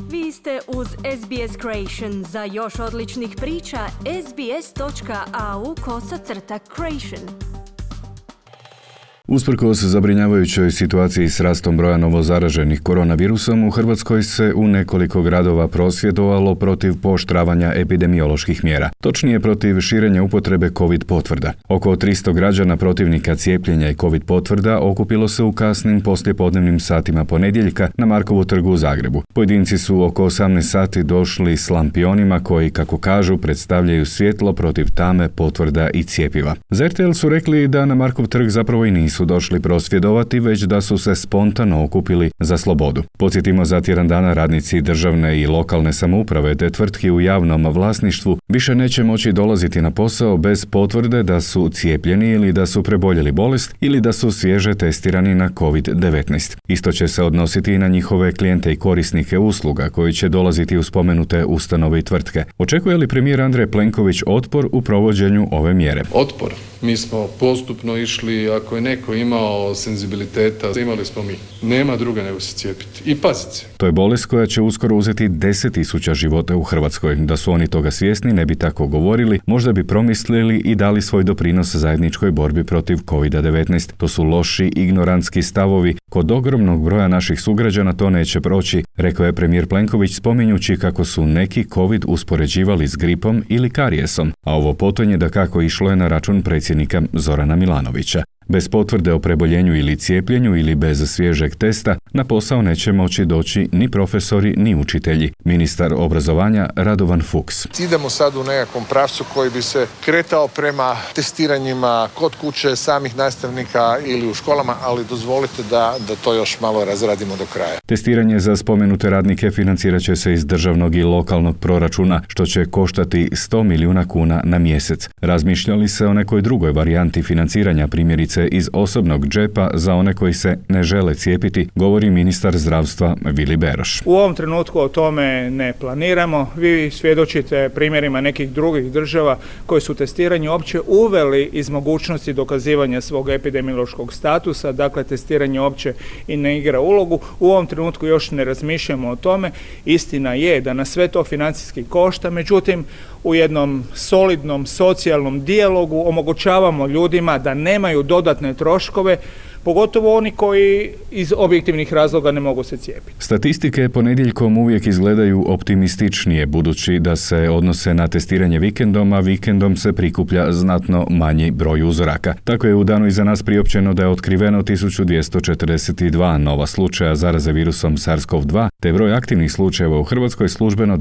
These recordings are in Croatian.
Vi ste uz SBS Creation. Za još odličnih priča, sbs.au/creation. Usprkos zabrinjavajućoj situaciji s rastom broja novozaraženih koronavirusom, u Hrvatskoj se u nekoliko gradova prosvjedovalo protiv pooštravanja epidemioloških mjera, točnije protiv širenja upotrebe COVID potvrda. Oko 300 građana protivnika cijepljenja i COVID potvrda okupilo se u kasnim poslijepodnevnim satima ponedjeljka na Markovu trgu u Zagrebu. Pojedinci su oko 18 sati došli s lampionima koji, kako kažu, predstavljaju svjetlo protiv tame potvrda i cjepiva. Za RTL su rekli da na Markov trg zapravo i nisu došli prosvjedovati, već da su se spontano okupili za slobodu. Podsjetimo, za tjedan dana radnici državne i lokalne samouprave te tvrtki u javnom vlasništvu više neće moći dolaziti na posao bez potvrde da su cijepljeni ili da su preboljeli bolest ili da su svježe testirani na COVID-19. Isto će se odnositi i na njihove klijente i korisnike usluga koji će dolaziti u spomenute ustanove i tvrtke. Očekuje li premijer Andrej Plenković otpor u provođenju ove mjere? Otpor. Mi smo postupno išli, ako je neko imao senzibiliteta, imali smo mi. Nema druga nego se cijepiti. I pazite se. To je bolest koja će uskoro uzeti 10.000 života u Hrvatskoj. Da su oni toga svjesni, ne bi tako govorili, možda bi promislili i dali svoj doprinos zajedničkoj borbi protiv COVID-19. To su loši, ignorantski stavovi. Kod ogromnog broja naših sugrađana to neće proći, rekao je premijer Plenković, spominjući kako su neki COVID uspoređivali s gripom ili karijesom, a ovo potonje dakako išlo je na račun predsjednika Zorana Milanovića. Bez potvrde o preboljenju ili cijepljenju ili bez svježeg testa na posao neće moći doći ni profesori ni učitelji. Ministar obrazovanja Radovan Fuchs. Idemo sad u nekakvom pravcu koji bi se kretao prema testiranjima kod kuće samih nastavnika ili u školama, ali dozvolite da to još malo razradimo do kraja. Testiranje za spomenute radnike financirat će se iz državnog i lokalnog proračuna, što će koštati 100 milijuna kuna na mjesec. Razmišljali se o nekoj drugoj varijanti financiranja, primjerice iz osobnog džepa za one koji se ne žele cijepiti, govori ministar zdravstva Vili Beroš. U ovom trenutku o tome ne planiramo. Vi svjedočite primjerima nekih drugih država koji su testiranje opće uveli iz mogućnosti dokazivanja svog epidemiološkog statusa, dakle testiranje opće i ne igra ulogu. U ovom trenutku još ne razmišljamo o tome. Istina je da nas sve to financijski košta, međutim u jednom solidnom socijalnom dijalogu omogućavamo ljudima da nemaju dodatne troškove, pogotovo oni koji iz objektivnih razloga ne mogu se cijepiti. Statistike ponedjeljkom uvijek izgledaju optimističnije, budući da se odnose na testiranje vikendom, a vikendom se prikuplja znatno manji broj uzoraka. Tako je u danu iza nas priopćeno da je otkriveno 1242 nova slučaja zaraze virusom SARS-CoV-2, te broj aktivnih slučajeva u Hrvatskoj službeno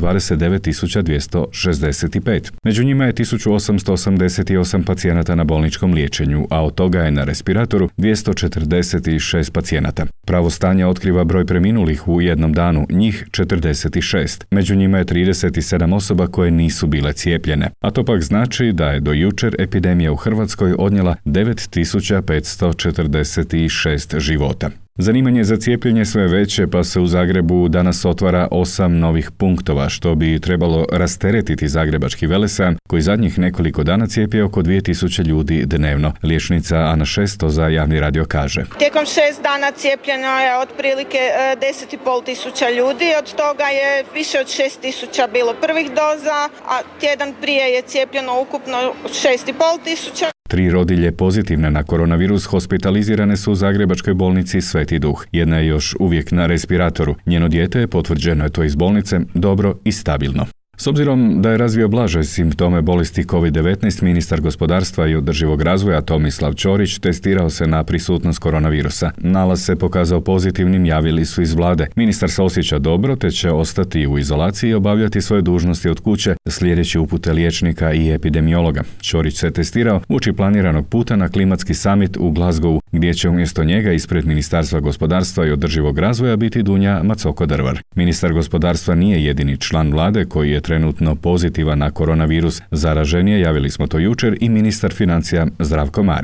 29.265. Među njima je 1888 pacijenata na bolničkom liječenju, a od toga je na respiratoru 246 pacijenata. Pravo stanje otkriva broj preminulih u jednom danu, njih 46. Među njima je 37 osoba koje nisu bile cijepljene. A to pak znači da je do jučer epidemija u Hrvatskoj odnijela 9546 života. Zanimanje za cijepljenje sve veće, pa se u Zagrebu danas otvara 8 novih punktova, što bi trebalo rasteretiti zagrebački velesajam, koji zadnjih nekoliko dana cijepi oko 2000 ljudi dnevno. Liječnica Ana Šesto za Javni radio kaže. Tijekom 6 dana cijepljeno je otprilike 10.500 ljudi, od toga je više od 6.000 bilo prvih doza, a tjedan prije je cijepljeno ukupno 6.500. 3 rodilje pozitivne na koronavirus hospitalizirane su u zagrebačkoj bolnici Sveti Duh. Jedna je još uvijek na respiratoru. Njeno dijete je, potvrđeno je to iz bolnice, dobro i stabilno. S obzirom da je razvio blaže simptome bolesti COVID-19, ministar gospodarstva i održivog razvoja Tomislav Ćorić testirao se na prisutnost koronavirusa. Nalaz se pokazao pozitivnim, javili su iz vlade. Ministar se osjeća dobro te će ostati u izolaciji i obavljati svoje dužnosti od kuće, slijedeći upute liječnika i epidemiologa. Ćorić se testirao uoči planiranog puta na klimatski summit u Glasgowu, gdje će umjesto njega ispred Ministarstva gospodarstva i održivog razvoja biti Dunja Macoko-Drvar. Ministar gospodarstva nije jedini član vlade koji je trenutno pozitivan na koronavirus. Zaražen je, javili smo to jučer, i ministar financija Zdravko Marić.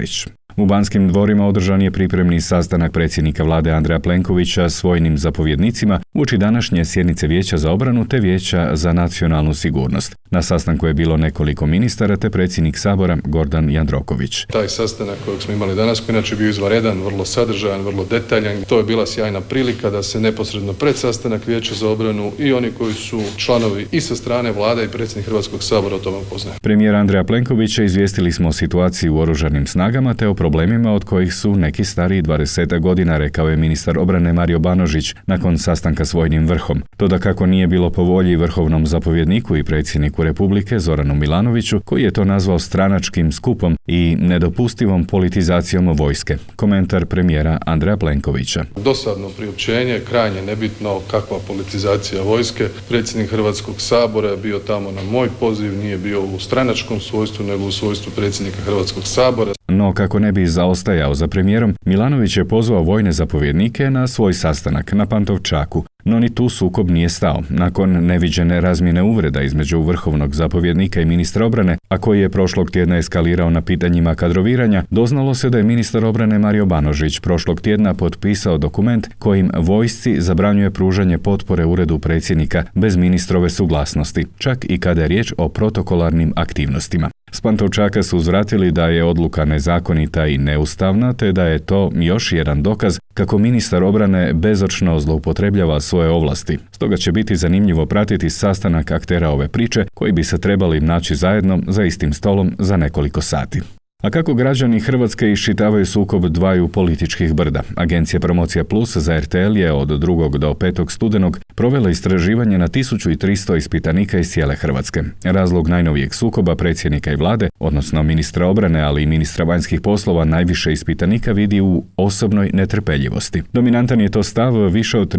U Banskim dvorima održan je pripremni sastanak predsjednika vlade Andreja Plenkovića s vojnim zapovjednicima uoči današnje sjednice Vijeća za obranu te Vijeća za nacionalnu sigurnost. Na sastanku je bilo nekoliko ministara te predsjednik Sabora Gordan Jandroković. Taj sastanak kojeg smo imali danas, koji inače bio izvanredan, vrlo sadržajan, vrlo detaljan, to je bila sjajna prilika da se neposredno pred sastanak Vijeća za obranu i oni koji su članovi i sa strane vlade i predsjednik Hrvatskog sabora o tome upoznaju. Premijer Andreja Plenkovića izvijestili smo o situaciji u oružanim snagama te o problemima od kojih su neki stariji 20 godina, rekao je ministar obrane Mario Banožić nakon sastanka s vojnim vrhom. To da kako nije bilo po volji vrhovnom zapovjedniku i predsjedniku Republike Zoranu Milanoviću, koji je to nazvao stranačkim skupom i nedopustivom politizacijom vojske. Komentar premijera Andreja Plenkovića. Dosadno priopćenje, krajnje nebitno kakva politizacija vojske. Predsjednik Hrvatskog sabora je bio tamo na moj poziv, nije bio u stranačkom svojstvu, nego u svojstvu predsjednika Hrvatskog sabora. No, kako ne bi zaostajao za premijerom, Milanović je pozvao vojne zapovjednike na svoj sastanak na Pantovčaku. No ni tu sukob nije stao. Nakon neviđene razmjene uvreda između vrhovnog zapovjednika i ministra obrane, a koji je prošlog tjedna eskalirao na pitanjima kadroviranja, doznalo se da je ministar obrane Mario Banožić prošlog tjedna potpisao dokument kojim vojsci zabranjuje pružanje potpore uredu predsjednika bez ministrove suglasnosti, čak i kada je riječ o protokolarnim aktivnostima. S Pantovčaka su uzvratili da je odluka nezakonita i neustavna, te da je to još jedan dokaz kako ministar obrane bezočno zloupotrebljava svoje ovlasti. Stoga će biti zanimljivo pratiti sastanak aktera ove priče, koji bi se trebali naći zajedno za istim stolom za nekoliko sati. A kako građani Hrvatske iščitavaju sukob dvaju političkih brda? Agencija Promocija Plus za RTL je od 2. do 5. studenog provela istraživanje na 1300 ispitanika iz cijele Hrvatske. Razlog najnovijeg sukoba predsjednika i vlade, odnosno ministra obrane, ali i ministra vanjskih poslova, najviše ispitanika vidi u osobnoj netrpeljivosti. Dominantan je to stav više od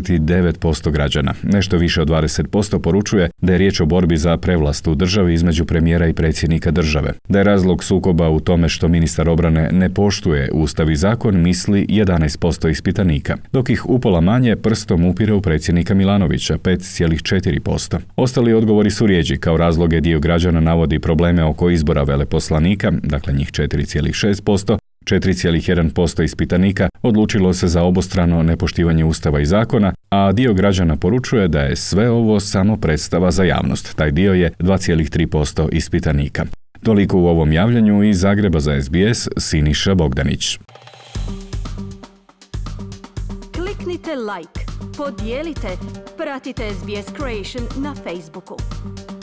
39% građana. Nešto više od 20% poručuje da je riječ o borbi za prevlast u državi između premijera i predsjednika države. Da je razlog sukoba u tome što ministar obrane ne poštuje Ustav i zakon, misli 11% ispitanika, dok ih upola manje prstom upire u predsjednika Milanovića, 5,4%. Ostali odgovori su rjeđi. Kao razloge dio građana navodi probleme oko izbora veleposlanika, dakle njih 4,6%, 4,1% ispitanika odlučilo se za obostrano nepoštivanje Ustava i zakona, a dio građana poručuje da je sve ovo samo predstava za javnost. Taj dio je 2,3% ispitanika. Toliko u ovom javljanju iz Zagreba za SBS, Siniša Bogdanić. Kliknite like, podijelite, pratite SBS Creation na Facebooku.